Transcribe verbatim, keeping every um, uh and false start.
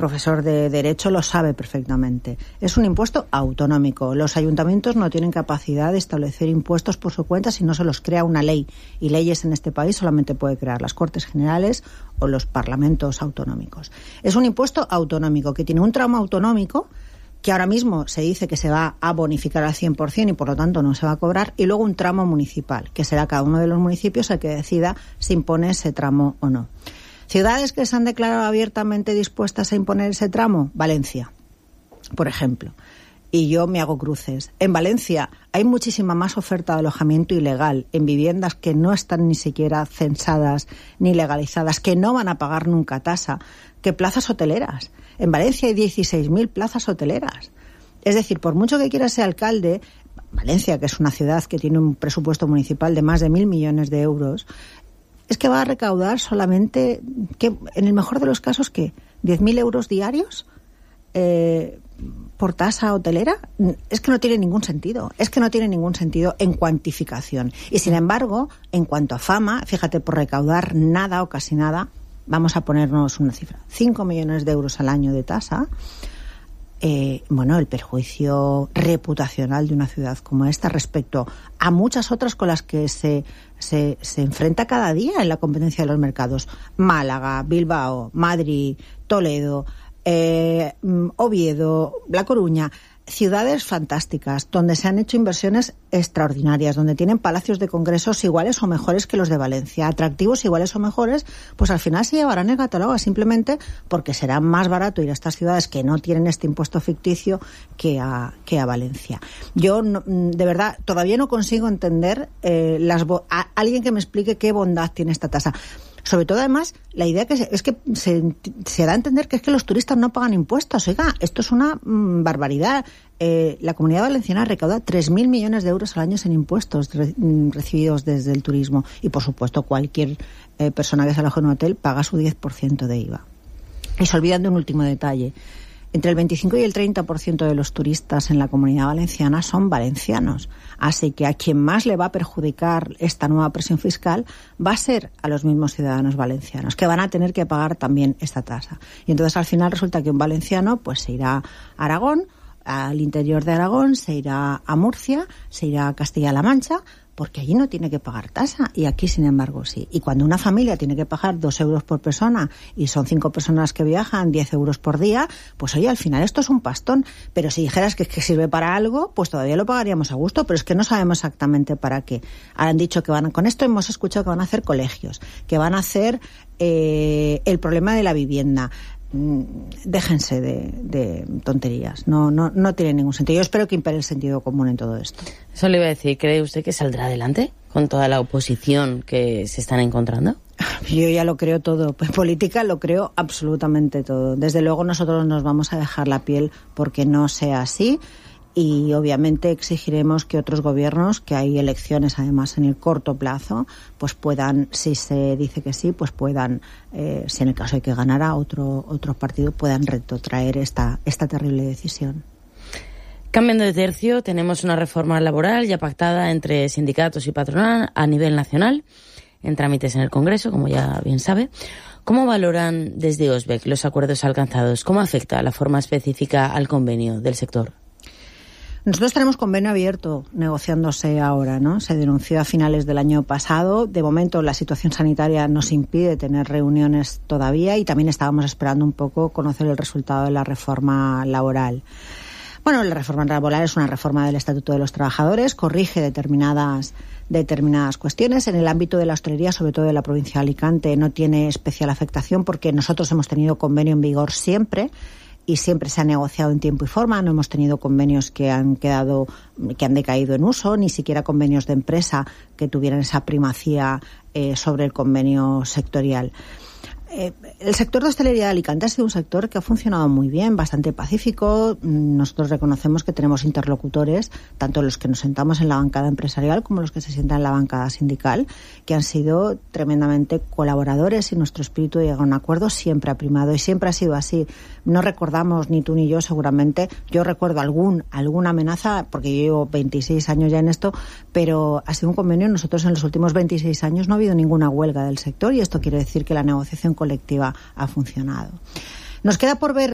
profesor de Derecho lo sabe perfectamente. Es un impuesto autonómico. Los ayuntamientos no tienen capacidad de establecer impuestos por su cuenta si no se los crea una ley. Y leyes en este país solamente puede crear las Cortes Generales o los parlamentos autonómicos. Es un impuesto autonómico que tiene un tramo autonómico que ahora mismo se dice que se va a bonificar al cien por ciento y por lo tanto no se va a cobrar, y luego un tramo municipal, que será cada uno de los municipios el que decida si impone ese tramo o no. Ciudades que se han declarado abiertamente dispuestas a imponer ese tramo, Valencia, por ejemplo. Y yo me hago cruces. En Valencia hay muchísima más oferta de alojamiento ilegal en viviendas que no están ni siquiera censadas ni legalizadas, que no van a pagar nunca tasa, que plazas hoteleras. En Valencia hay dieciséis mil plazas hoteleras. Es decir, por mucho que quiera ser alcalde, Valencia, que es una ciudad que tiene un presupuesto municipal de más de mil millones de euros, es que va a recaudar solamente, que en el mejor de los casos, ¿qué? ¿diez mil euros diarios eh, por tasa hotelera? Es que no tiene ningún sentido. Es que no tiene ningún sentido en cuantificación. Y sin embargo, en cuanto a fama, fíjate, por recaudar nada o casi nada, vamos a ponernos una cifra, cinco millones de euros al año de tasa. Eh, bueno, el perjuicio reputacional de una ciudad como esta respecto a muchas otras con las que se, se, se enfrenta cada día en la competencia de los mercados. Málaga, Bilbao, Madrid, Toledo, eh, Oviedo, La Coruña. Ciudades fantásticas, donde se han hecho inversiones extraordinarias, donde tienen palacios de congresos iguales o mejores que los de Valencia, atractivos iguales o mejores, pues al final se llevarán el gato simplemente porque será más barato ir a estas ciudades que no tienen este impuesto ficticio que a, que a Valencia. Yo, no, de verdad, todavía no consigo entender eh, las bo- a alguien que me explique qué bondad tiene esta tasa. Sobre todo, además, la idea que se, es que se, se da a entender que es que los turistas no pagan impuestos. Oiga, esto es una mmm, barbaridad. Eh, la Comunidad Valenciana recauda tres mil millones de euros al año en impuestos re, mmm, recibidos desde el turismo. Y, por supuesto, cualquier eh, persona que se aloje en un hotel paga su diez por ciento de I V A. Y se olvidan de un último detalle. Entre el veinticinco y el treinta por ciento de los turistas en la Comunidad Valenciana son valencianos. Así que a quien más le va a perjudicar esta nueva presión fiscal va a ser a los mismos ciudadanos valencianos, que van a tener que pagar también esta tasa. Y entonces al final resulta que un valenciano pues se irá a Aragón, al interior de Aragón, se irá a Murcia, se irá a Castilla-La Mancha, porque allí no tiene que pagar tasa y aquí, sin embargo, sí. Y cuando una familia tiene que pagar dos euros por persona y son cinco personas que viajan, diez euros por día, pues oye, al final esto es un pastón. Pero si dijeras que, que sirve para algo, pues todavía lo pagaríamos a gusto, pero es que no sabemos exactamente para qué. Ahora han dicho que van a, con esto hemos escuchado que van a hacer colegios, que van a hacer eh, el problema de la vivienda. Déjense de, de tonterías, no, no, no tiene ningún sentido. Yo espero que impere el sentido común en todo esto. Eso le iba a decir, ¿cree usted que saldrá adelante con toda la oposición que se están encontrando? Yo ya lo creo todo, pues política lo creo absolutamente todo. Desde luego nosotros nos vamos a dejar la piel porque no sea así. Y obviamente exigiremos que otros gobiernos, que hay elecciones además en el corto plazo, pues puedan, si se dice que sí, pues puedan, eh, si en el caso de que ganara otro otro partido, puedan retrotraer esta esta terrible decisión. Cambiando de tercio, tenemos una reforma laboral ya pactada entre sindicatos y patronal a nivel nacional, en trámites en el Congreso, como ya bien sabe. ¿Cómo valoran desde O S B E C los acuerdos alcanzados? ¿Cómo afecta la forma específica al convenio del sector? Nosotros tenemos convenio abierto negociándose ahora, ¿no? Se denunció a finales del año pasado. De momento la situación sanitaria nos impide tener reuniones todavía y también estábamos esperando un poco conocer el resultado de la reforma laboral. Bueno, la reforma laboral es una reforma del Estatuto de los Trabajadores, corrige determinadas determinadas cuestiones. En el ámbito de la hostelería, sobre todo de la provincia de Alicante, no tiene especial afectación porque nosotros hemos tenido convenio en vigor siempre. Y siempre se ha negociado en tiempo y forma. No hemos tenido convenios que han quedado, que han decaído en uso, ni siquiera convenios de empresa que tuvieran esa primacía eh, sobre el convenio sectorial. Eh, el sector de hostelería de Alicante ha sido un sector que ha funcionado muy bien, bastante pacífico. Nosotros reconocemos que tenemos interlocutores, tanto los que nos sentamos en la bancada empresarial como los que se sientan en la bancada sindical, que han sido tremendamente colaboradores y nuestro espíritu de llegar a un acuerdo siempre ha primado y siempre ha sido así. No recordamos, ni tú ni yo seguramente, yo recuerdo algún alguna amenaza, porque yo llevo veintiséis años ya en esto, pero ha sido un convenio. Nosotros en los últimos veintiséis años no ha habido ninguna huelga del sector y esto quiere decir que la negociación colectiva ha funcionado. Nos queda por ver